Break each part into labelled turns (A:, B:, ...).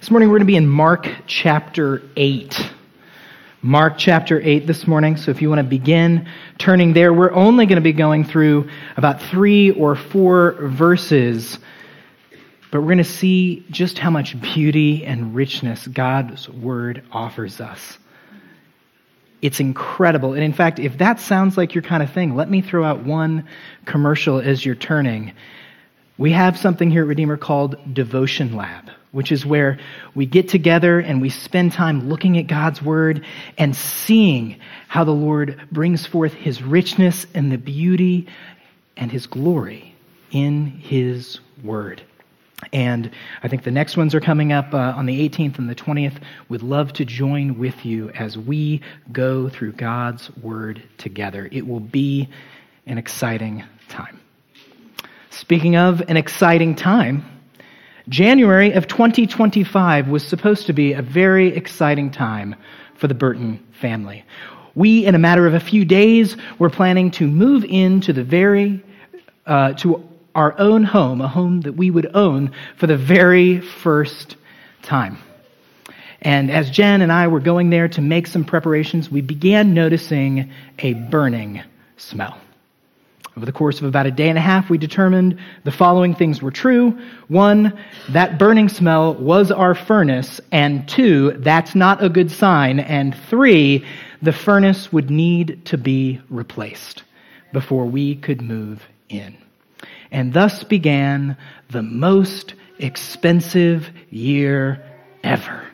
A: This morning we're going to be in Mark chapter 8. Mark chapter 8 this morning, so if you want to begin turning there, we're only going to be going through about 3 or 4 verses, but we're going to see just how much beauty and richness God's Word offers us. It's incredible. And in fact, if that sounds like your kind of thing, let me throw out one commercial as you're turning. We have something here at Redeemer called Devotion Lab, which is where we get together and we spend time looking at God's Word and seeing how the Lord brings forth His richness and the beauty and His glory in His Word. And I think the next ones are coming up on the 18th and the 20th. We'd love to join with you as we go through God's Word together. It will be an exciting time. Speaking of an exciting time, January of 2025 was supposed to be a very exciting time for the Burton family. We, in a matter of a few days, were planning to move into to our own home, a home that we would own for the very first time. And as Jen and I were going there to make some preparations, we began noticing a burning smell. Over the course of about a day and a half, we determined the following things were true. 1, that burning smell was our furnace. And 2, that's not a good sign. And 3, the furnace would need to be replaced before we could move in. And thus began the most expensive year ever.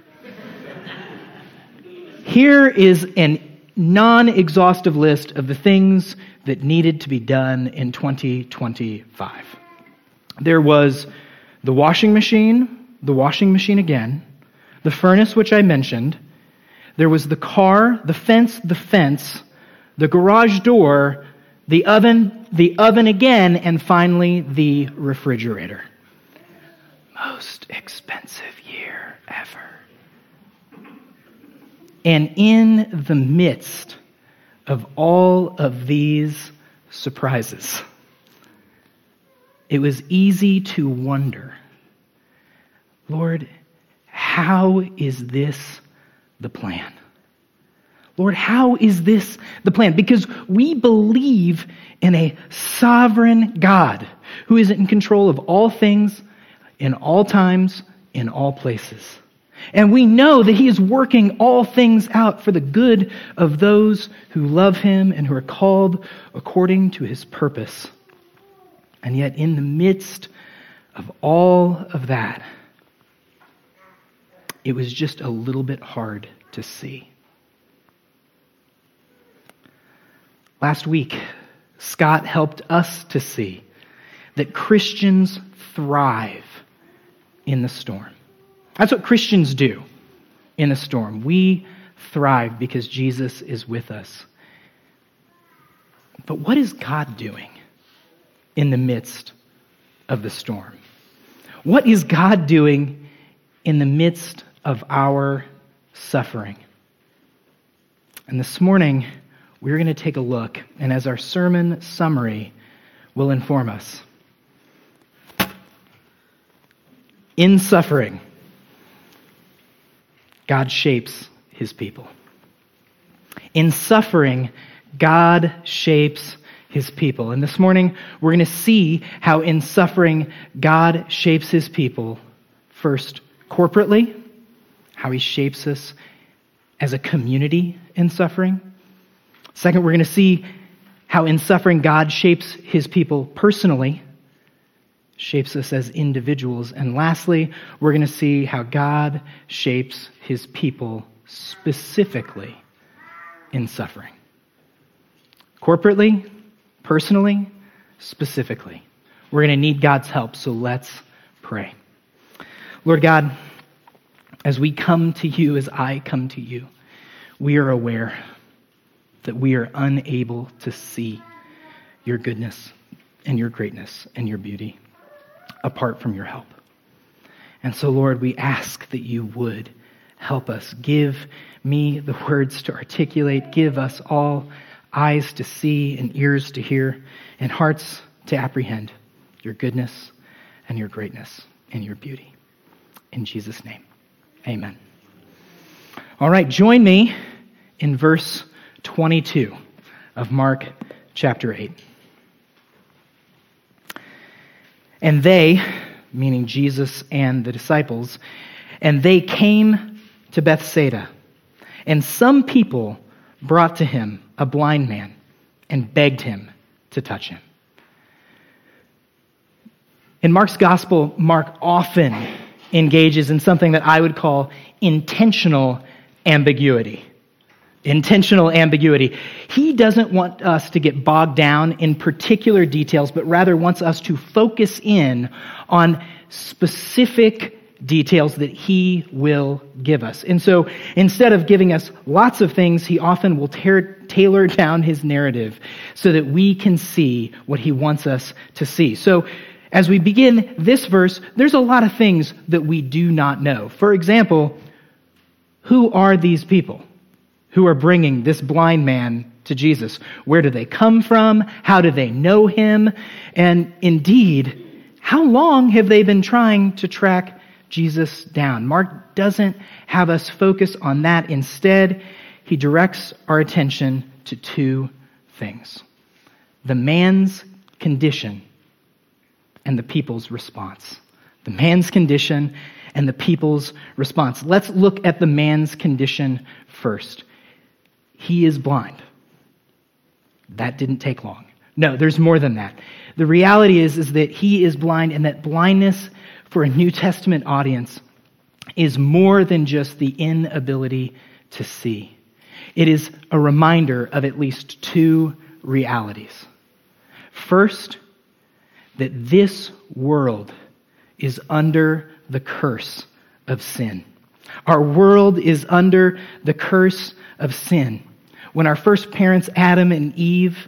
A: Here is an non-exhaustive list of the things that needed to be done in 2025. There was the washing machine again, the furnace, which I mentioned. There was the car, the fence, the garage door, the oven again, and finally the refrigerator. Most expensive year ever. And in the midst of all of these surprises, it was easy to wonder, Lord, how is this the plan? Lord, how is this the plan? Because we believe in a sovereign God who is in control of all things, in all times, in all places. And we know that He is working all things out for the good of those who love Him and who are called according to His purpose. And yet in the midst of all of that, it was just a little bit hard to see. Last week, Scott helped us to see that Christians thrive in the storm. That's what Christians do in a storm. We thrive because Jesus is with us. But what is God doing in the midst of the storm? What is God doing in the midst of our suffering? And this morning, we're going to take a look, and as our sermon summary will inform us, in suffering, God shapes His people. In suffering, God shapes His people. And this morning, we're going to see how in suffering, God shapes His people. First, corporately, how He shapes us as a community in suffering. Second, we're going to see how in suffering, God shapes His people personally, shapes us as individuals. And lastly, we're going to see how God shapes His people specifically in suffering. Corporately, personally, specifically. We're going to need God's help, so let's pray. Lord God, as we come to You, as I come to You, we are aware that we are unable to see Your goodness and Your greatness and Your beauty apart from Your help. And so, Lord, we ask that You would help us. Give me the words to articulate. Give us all eyes to see and ears to hear and hearts to apprehend Your goodness and Your greatness and Your beauty. In Jesus' name, Amen. All right, join me in verse 22 of Mark chapter 8. And they, meaning Jesus and the disciples, and they came to Bethsaida, and some people brought to him a blind man and begged him to touch him. In Mark's gospel, Mark often engages in something that I would call intentional ambiguity. Intentional ambiguity. He doesn't want us to get bogged down in particular details, but rather wants us to focus in on specific details that he will give us. And so instead of giving us lots of things, he often will tailor down his narrative so that we can see what he wants us to see. So as we begin this verse, there's a lot of things that we do not know. For example, who are these people who are bringing this blind man to Jesus? Where do they come from? How do they know him? And indeed, how long have they been trying to track Jesus down? Mark doesn't have us focus on that. Instead, he directs our attention to two things: the man's condition and the people's response. The man's condition and the people's response. Let's look at the man's condition first. He is blind. That didn't take long. No, there's more than that. The reality is that he is blind, and that blindness for a New Testament audience is more than just the inability to see. It is a reminder of at least two realities. First, that this world is under the curse of sin. Our world is under the curse of sin. When our first parents, Adam and Eve,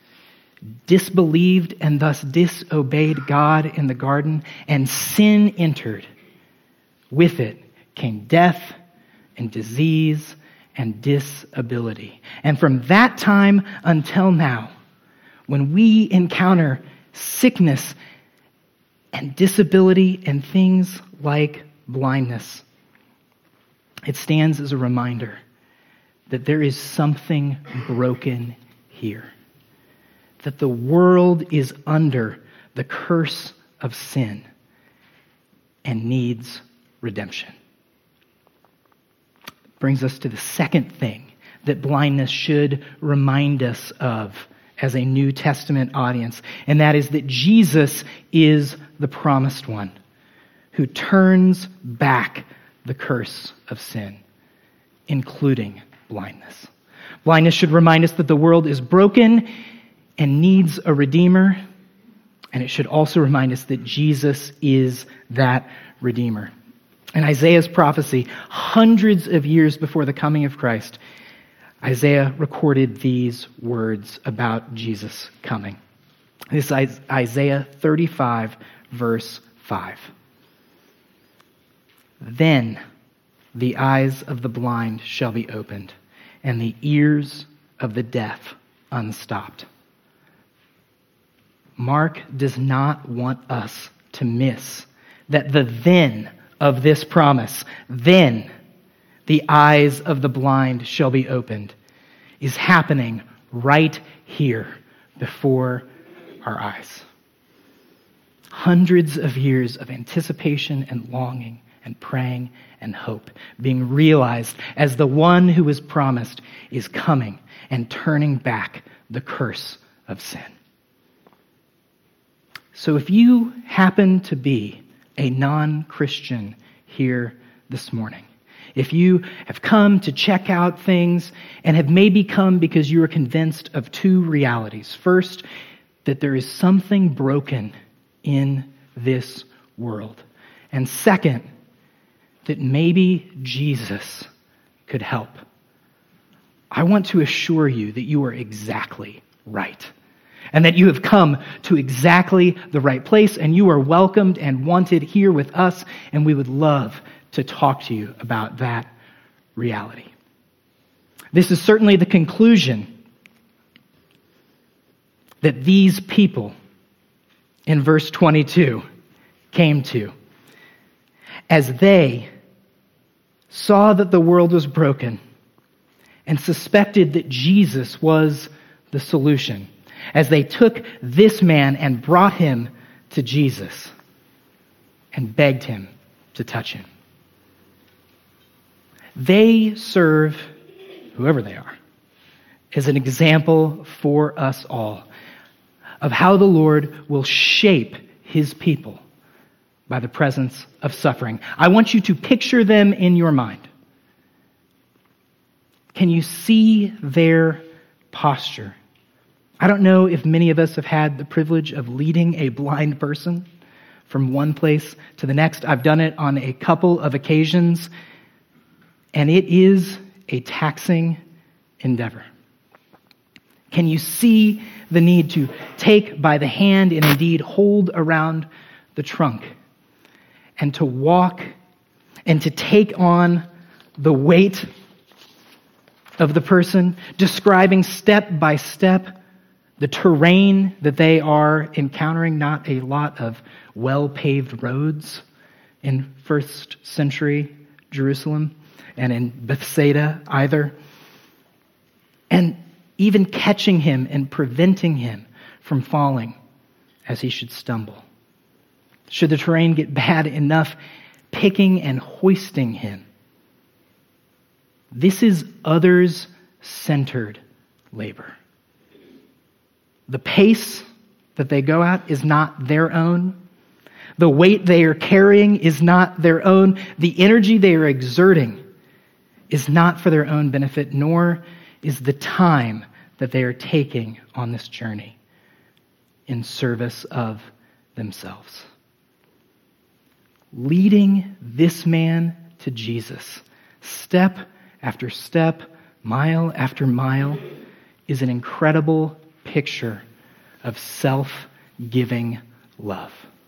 A: disbelieved and thus disobeyed God in the garden, and sin entered, with it came death and disease and disability. And from that time until now, when we encounter sickness and disability and things like blindness, it stands as a reminder that there is something broken here. That the world is under the curse of sin and needs redemption. Brings us to the second thing that blindness should remind us of as a New Testament audience, and that is that Jesus is the promised one who turns back the curse of sin, including blindness. Blindness should remind us that the world is broken and needs a redeemer, and it should also remind us that Jesus is that redeemer. In Isaiah's prophecy, hundreds of years before the coming of Christ, Isaiah recorded these words about Jesus coming. This is Isaiah 35, verse 5. Then the eyes of the blind shall be opened, and the ears of the deaf unstopped. Mark does not want us to miss that the then of this promise, then the eyes of the blind shall be opened, is happening right here before our eyes. Hundreds of years of anticipation and longing and praying and hope being realized as the one who was promised is coming and turning back the curse of sin. So if you happen to be a non-Christian here this morning, if you have come to check out things and have maybe come because you are convinced of two realities. First, that there is something broken in this world. And second, that maybe Jesus could help. I want to assure you that you are exactly right. And that you have come to exactly the right place, and you are welcomed and wanted here with us, and we would love to talk to you about that reality. This is certainly the conclusion that these people in verse 22 came to as they saw that the world was broken and suspected that Jesus was the solution as they took this man and brought him to Jesus and begged him to touch him. They serve, whoever they are, as an example for us all of how the Lord will shape his people by the presence of suffering. I want you to picture them in your mind. Can you see their posture? I don't know if many of us have had the privilege of leading a blind person from one place to the next. I've done it on a couple of occasions, and it is a taxing endeavor. Can you see the need to take by the hand and indeed hold around the trunk and to walk and to take on the weight of the person, describing step by step the terrain that they are encountering? Not a lot of well-paved roads in first century Jerusalem and in Bethsaida either. And even catching him and preventing him from falling as he should stumble. Should the terrain get bad enough, picking and hoisting him. This is others-centered labor. The pace that they go at is not their own. The weight they are carrying is not their own. The energy they are exerting is not for their own benefit, nor is the time that they are taking on this journey in service of themselves. Leading this man to Jesus, step after step, mile after mile, is an incredible picture of self-giving love.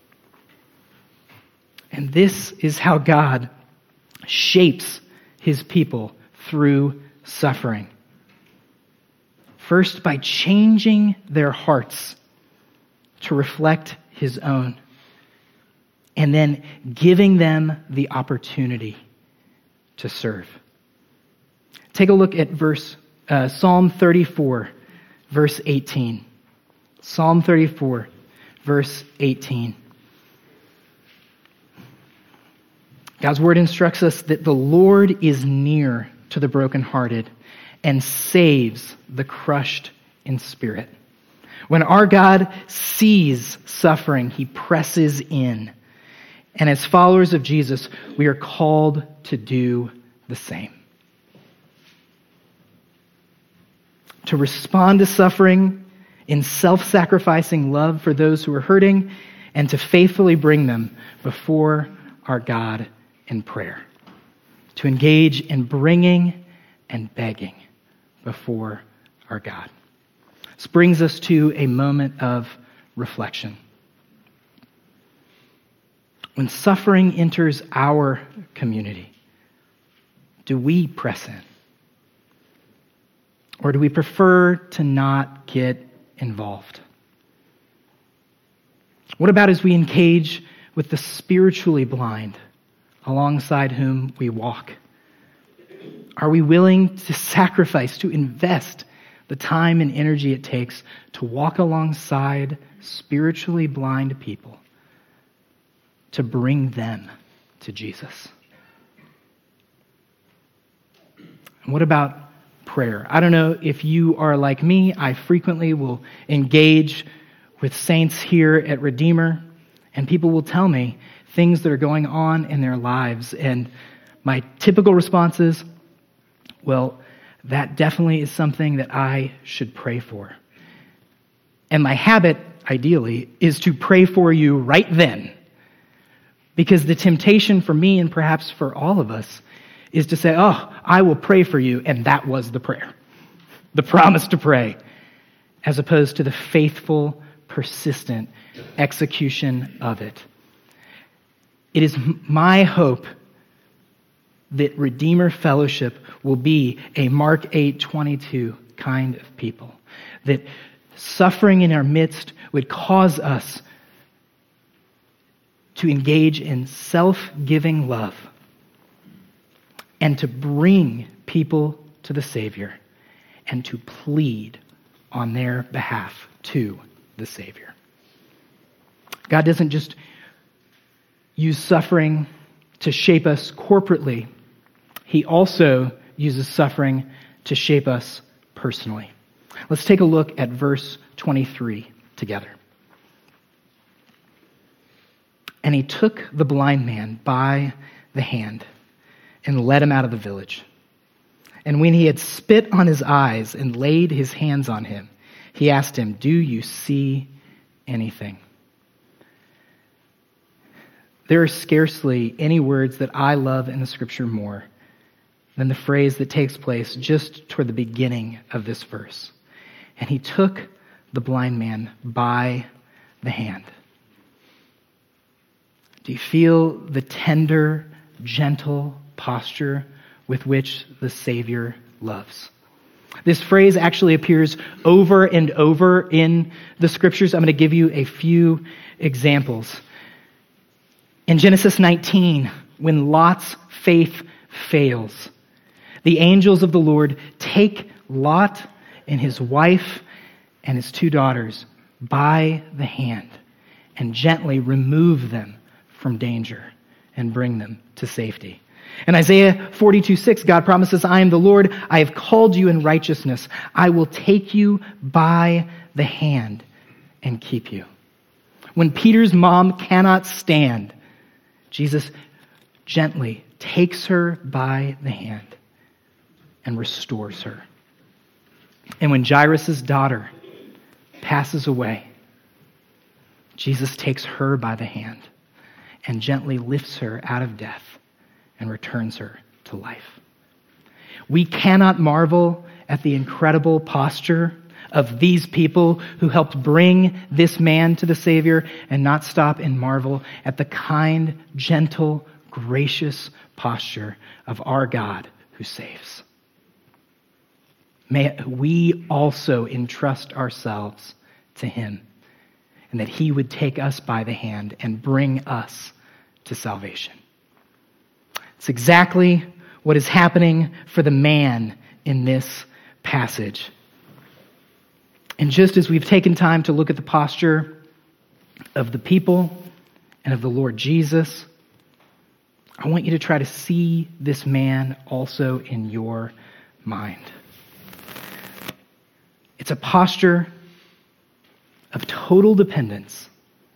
A: And this is how God shapes his people through suffering. First, by changing their hearts to reflect his own, and then giving them the opportunity to serve. Take a look at Psalm 34, verse 18. Psalm 34, verse 18. God's word instructs us that the Lord is near to the brokenhearted and saves the crushed in spirit. When our God sees suffering, he presses in. And as followers of Jesus, we are called to do the same. To respond to suffering in self-sacrificing love for those who are hurting, and to faithfully bring them before our God in prayer. To engage in bringing and begging before our God. This brings us to a moment of reflection. When suffering enters our community, do we press in? Or do we prefer to not get involved? What about as we engage with the spiritually blind alongside whom we walk? Are we willing to sacrifice, to invest the time and energy it takes to walk alongside spiritually blind people, to bring them to Jesus? And what about prayer? I don't know if you are like me. I frequently will engage with saints here at Redeemer, and people will tell me things that are going on in their lives. And my typical response is, well, that definitely is something that I should pray for. And my habit, ideally, is to pray for you right then. Because the temptation for me, and perhaps for all of us, is to say, oh, I will pray for you, and that was the prayer. The promise to pray. As opposed to the faithful, persistent execution of it. It is my hope that Redeemer Fellowship will be a Mark 8:22 kind of people. That suffering in our midst would cause us to engage in self-giving love. and to bring people to the Savior and to plead on their behalf to the Savior. God doesn't just use suffering to shape us corporately. He also uses suffering to shape us personally. Let's take a look at verse 23 together. And he took the blind man by the hand and led him out of the village. And when he had spit on his eyes and laid his hands on him, he asked him, "Do you see anything?" There are scarcely any words that I love in the Scripture more than the phrase that takes place just toward the beginning of this verse. And he took the blind man by the hand. Do you feel the tender, gentle posture with which the Savior loves? This phrase actually appears over and over in the Scriptures. I'm going to give you a few examples. In Genesis 19, when Lot's faith fails, the angels of the Lord take Lot and his wife and his 2 daughters by the hand and gently remove them from danger and bring them to safety. In Isaiah 42:6, God promises, "I am the Lord, I have called you in righteousness. I will take you by the hand and keep you." When Peter's mom cannot stand, Jesus gently takes her by the hand and restores her. And when Jairus' daughter passes away, Jesus takes her by the hand and gently lifts her out of death and returns her to life. We cannot marvel at the incredible posture of these people who helped bring this man to the Savior and not stop and marvel at the kind, gentle, gracious posture of our God who saves. May we also entrust ourselves to him, and that he would take us by the hand and bring us to salvation. It's exactly what is happening for the man in this passage. And just as we've taken time to look at the posture of the people and of the Lord Jesus, I want you to try to see this man also in your mind. It's a posture of total dependence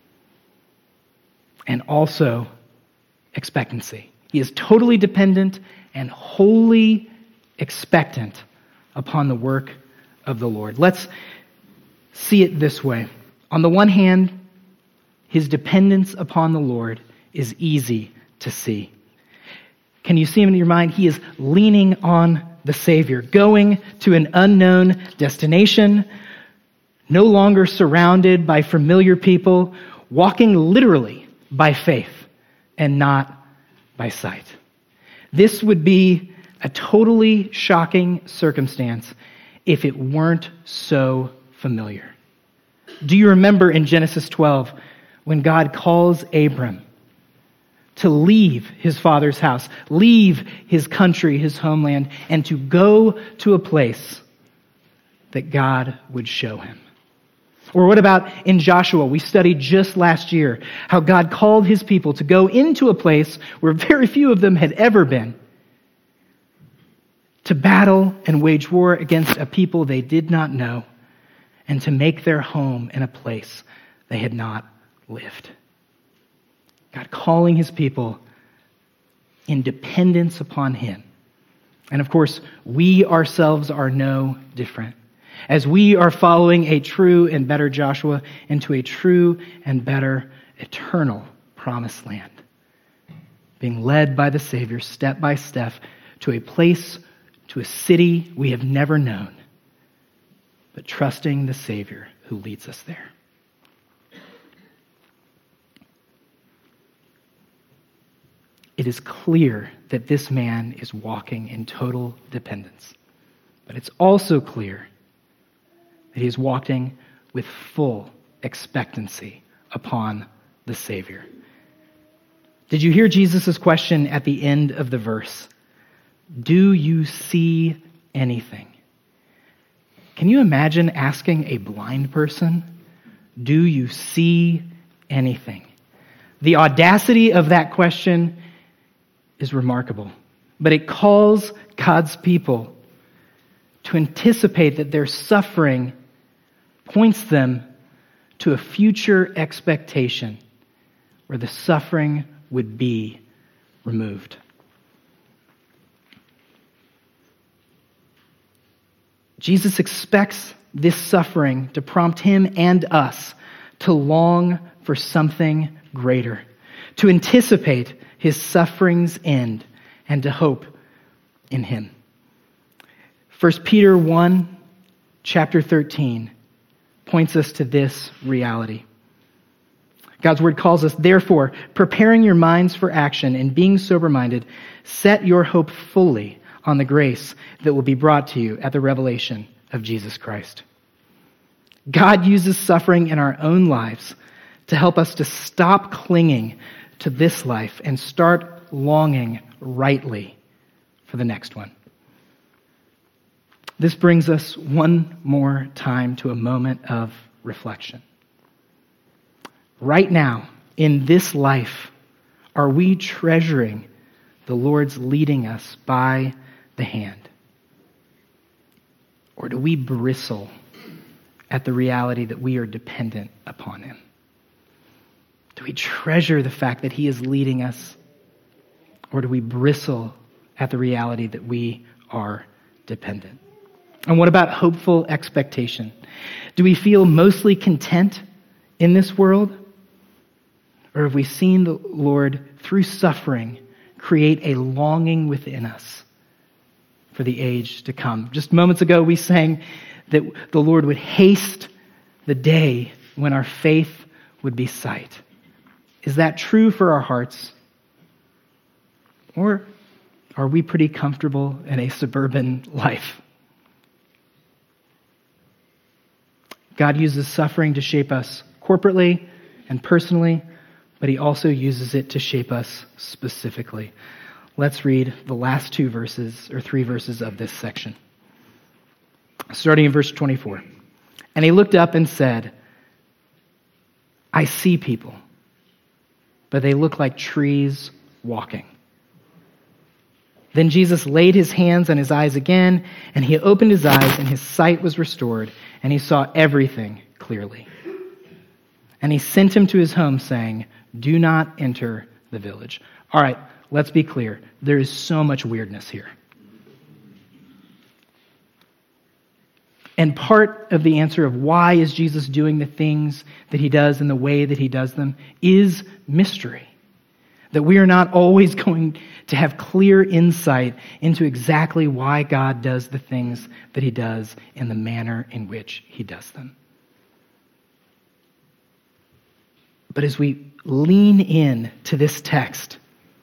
A: and also expectancy. He is totally dependent and wholly expectant upon the work of the Lord. Let's see it this way. On the one hand, his dependence upon the Lord is easy to see. Can you see him in your mind? He is leaning on the Savior, going to an unknown destination, no longer surrounded by familiar people, walking literally by faith and not by sight. This would be a totally shocking circumstance if it weren't so familiar. Do you remember in Genesis 12 when God calls Abram to leave his father's house, leave his country, his homeland, and to go to a place that God would show him? Or what about in Joshua? We studied just last year how God called his people to go into a place where very few of them had ever been, to battle and wage war against a people they did not know, and to make their home in a place they had not lived. God calling his people in dependence upon him. And of course, we ourselves are no different, as we are following a true and better Joshua into a true and better eternal promised land, being led by the Savior step by step to a place, to a city we have never known, but trusting the Savior who leads us there. It is clear that this man is walking in total dependence, but it's also clear that he is walking with full expectancy upon the Savior. Did you hear Jesus' question at the end of the verse? do you see anything? Can you imagine asking a blind person, do you see anything? The audacity of that question is remarkable, but it calls God's people to anticipate that their suffering points them to a future expectation where the suffering would be removed. Jesus expects this suffering to prompt him and us to long for something greater, to anticipate his suffering's end, and to hope in him. 1 Peter 1, chapter 13, points us to this reality. God's word calls us, therefore, preparing your minds for action and being sober-minded, set your hope fully on the grace that will be brought to you at the revelation of Jesus Christ. God uses suffering in our own lives to help us to stop clinging to this life and start longing rightly for the next one. This brings us one more time to a moment of reflection. Right now, in this life, are we treasuring the Lord's leading us by the hand? Or do we bristle at the reality that we are dependent upon him? Do we treasure the fact that he is leading us? Or do we bristle at the reality that we are dependent? And what about hopeful expectation? Do we feel mostly content in this world? Or have we seen the Lord, through suffering, create a longing within us for the age to come? Just moments ago, we sang that the Lord would haste the day when our faith would be sight. Is that true for our hearts? Or are we pretty comfortable in a suburban life? God uses suffering to shape us corporately and personally, but he also uses it to shape us specifically. Let's read the last three verses of this section. Starting in verse 24. And he looked up and said, I see people, but they look like trees walking. Then Jesus laid his hands on his eyes again, and he opened his eyes, and his sight was restored, and he saw everything clearly. And he sent him to his home, saying, do not enter the village. All right, let's be clear. There is so much weirdness here. And part of the answer of why is Jesus doing the things that he does in the way that he does them is mystery. That we are not always going to have clear insight into exactly why God does the things that he does in the manner in which he does them. But as we lean in to this text,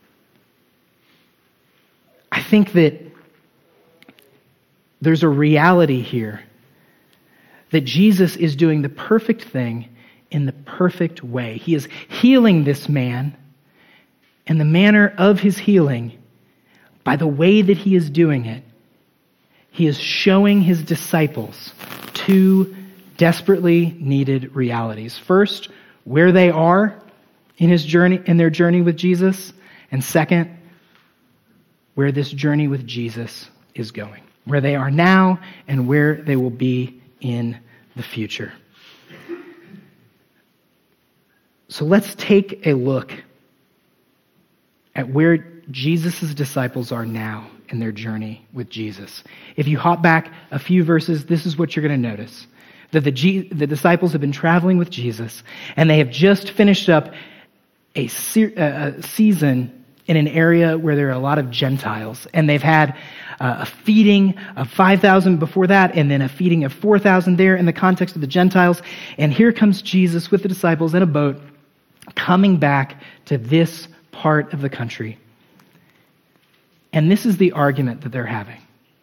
A: I think that there's a reality here that Jesus is doing the perfect thing in the perfect way. He is healing this man, and the manner of his healing, by the way that he is doing it, he is showing his disciples two desperately needed realities. First, where they are in their journey with Jesus, and second, where this journey with Jesus is going. Where they are now and where they will be in the future. So let's take a look at where Jesus' disciples are now in their journey with Jesus. If you hop back a few verses, this is what you're going to notice. That the disciples have been traveling with Jesus, and they have just finished up a season in an area where there are a lot of Gentiles. And they've had a feeding of 5,000 before that, and then a feeding of 4,000 there in the context of the Gentiles. And here comes Jesus with the disciples in a boat, coming back to this part of the country. And this is the argument that they're having.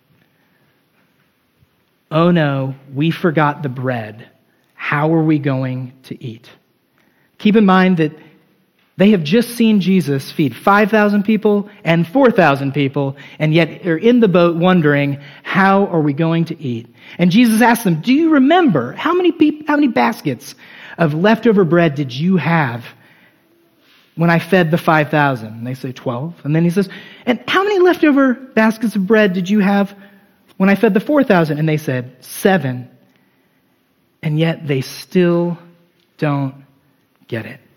A: Oh no, we forgot the bread. How are we going to eat? Keep in mind that They have just seen Jesus feed 5,000 people and 4,000 people, and yet they're in the boat wondering, how are we going to eat? And Jesus asks them, do you remember how many baskets of leftover bread did you have when I fed the 5,000? And they say 12. And then he says, and how many leftover baskets of bread did you have when I fed the 4,000? And they said 7. And yet they still don't get it.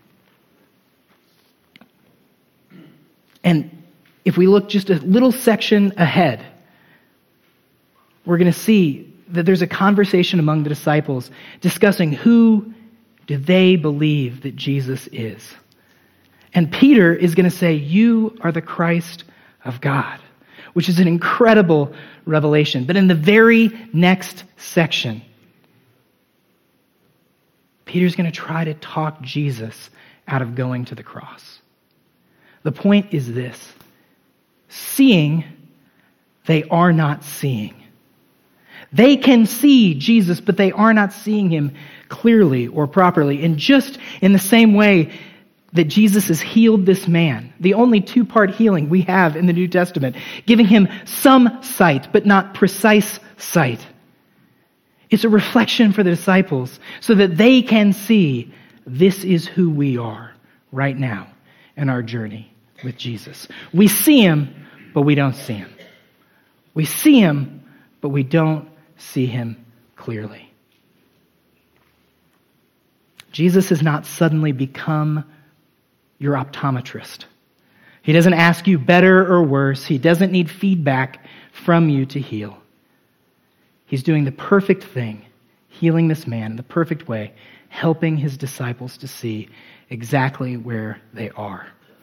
A: And if we look just a little section ahead, we're going to see that there's a conversation among the disciples discussing who do they believe that Jesus is. And Peter is going to say, you are the Christ of God, which is an incredible revelation. But in the very next section, Peter's going to try to talk Jesus out of going to the cross. The point is this: seeing, they are not seeing. They can see Jesus, but they are not seeing him clearly or properly. And just in the same way that Jesus has healed this man, the only two-part healing we have in the New Testament, giving him some sight, but not precise sight. It's a reflection for the disciples so that they can see this is who we are right now in our journey with Jesus. We see him, but we don't see him. We see him, but we don't see him clearly. Jesus has not suddenly become your optometrist. He doesn't ask you better or worse. He doesn't need feedback from you to heal. He's doing the perfect thing, healing this man in the perfect way, helping his disciples to see exactly where they are.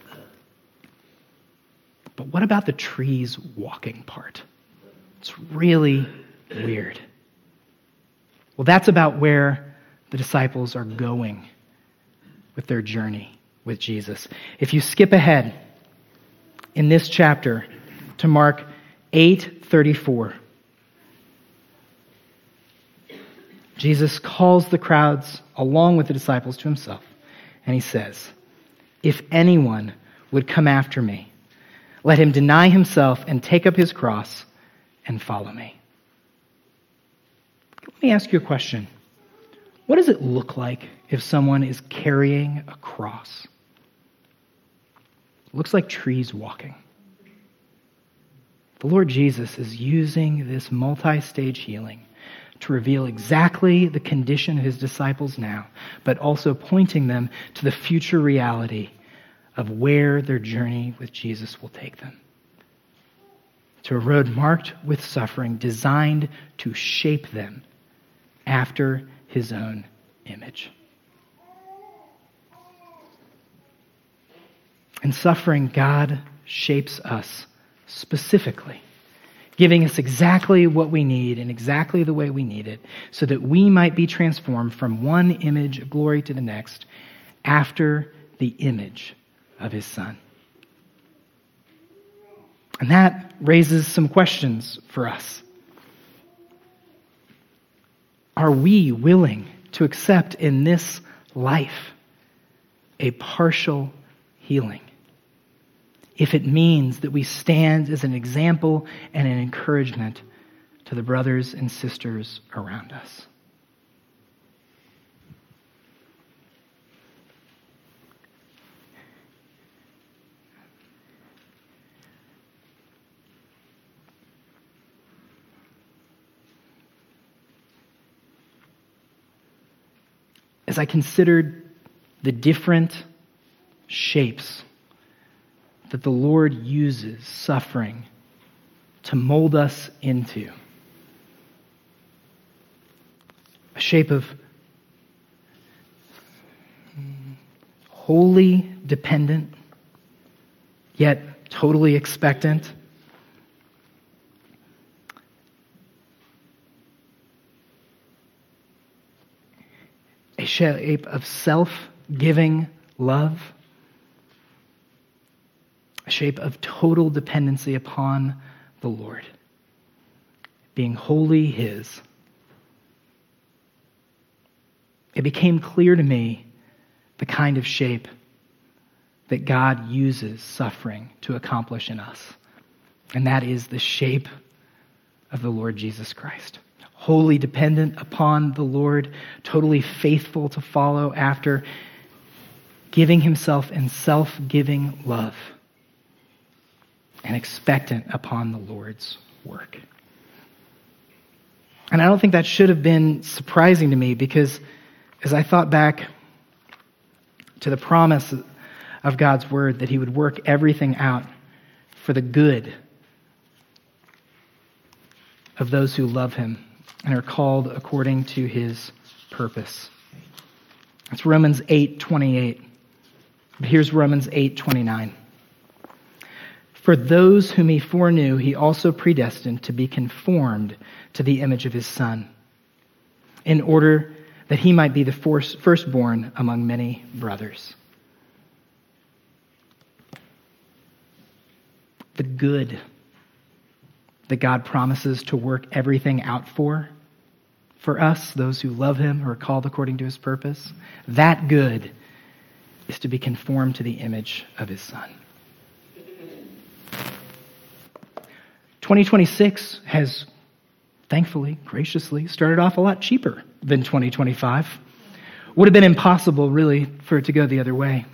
A: But what about the trees walking part? It's really weird. Well, that's about where the disciples are going with their journey with Jesus. If you skip ahead in this chapter to Mark 8:34, Jesus calls the crowds along with the disciples to himself, and he says, if anyone would come after me, let him deny himself and take up his cross and follow me. Let me ask you a question. What does it look like if someone is carrying a cross? It looks like trees walking. The Lord Jesus is using this multi-stage healing to reveal exactly the condition of his disciples now, but also pointing them to the future reality of where their journey with Jesus will take them. To a road marked with suffering, designed to shape them after his own image. In suffering, God shapes us specifically, giving us exactly what we need and exactly the way we need it, so that we might be transformed from one image of glory to the next after the image of his Son. And that raises some questions for us. Are we willing to accept in this life a partial healing, if it means that we stand as an example and an encouragement to the brothers and sisters around us? As I considered the different shapes that the Lord uses suffering to mold us into, a shape of wholly dependent, yet totally expectant, a shape of self-giving love, a shape of total dependency upon the Lord, being wholly his. It became clear to me the kind of shape that God uses suffering to accomplish in us. And that is the shape of the Lord Jesus Christ. Wholly dependent upon the Lord, totally faithful to follow after, giving himself in self-giving love, and expectant upon the Lord's work. And I don't think that should have been surprising to me, because as I thought back to the promise of God's word that he would work everything out for the good of those who love him and are called according to his purpose. That's Romans 8:28. But here's Romans 8:29. For those whom he foreknew, he also predestined to be conformed to the image of his Son, in order that he might be the firstborn among many brothers. The good that God promises to work everything out for us, those who love him, who are called according to his purpose, that good is to be conformed to the image of his Son. 2026 has thankfully, graciously, started off a lot cheaper than 2025. Would have been impossible, really, for it to go the other way.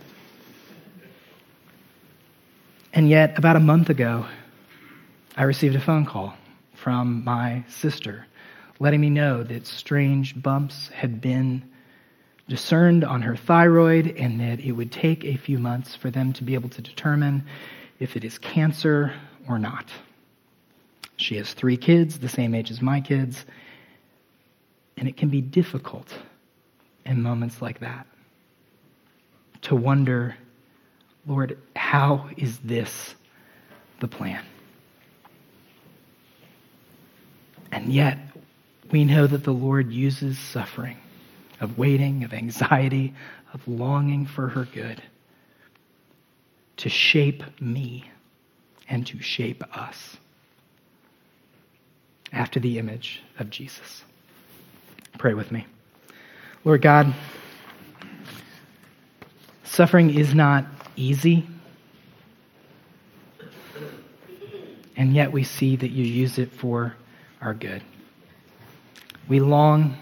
A: And yet, about a month ago, I received a phone call from my sister letting me know that strange bumps had been discerned on her thyroid and that it would take a few months for them to be able to determine if it is cancer or not. She has 3 kids, the same age as my kids, and it can be difficult in moments like that to wonder, Lord, how is this the plan? And yet, we know that the Lord uses suffering, of waiting, of anxiety, of longing for her good, to shape me and to shape us after the image of Jesus. Pray with me. Lord God, suffering is not easy, and yet we see that you use it for our good. We long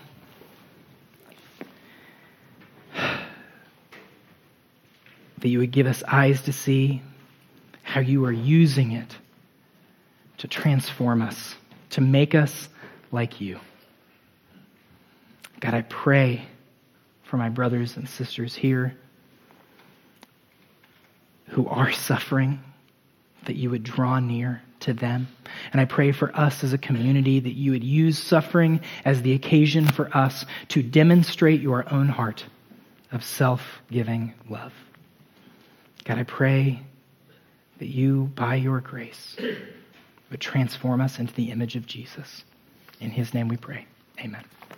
A: that you would give us eyes to see how you are using it to transform us, to make us like you. God, I pray for my brothers and sisters here who are suffering, that you would draw near to them. And I pray for us as a community that you would use suffering as the occasion for us to demonstrate your own heart of self-giving love. God, I pray that you, by your grace, would transform us into the image of Jesus. In his name we pray. Amen.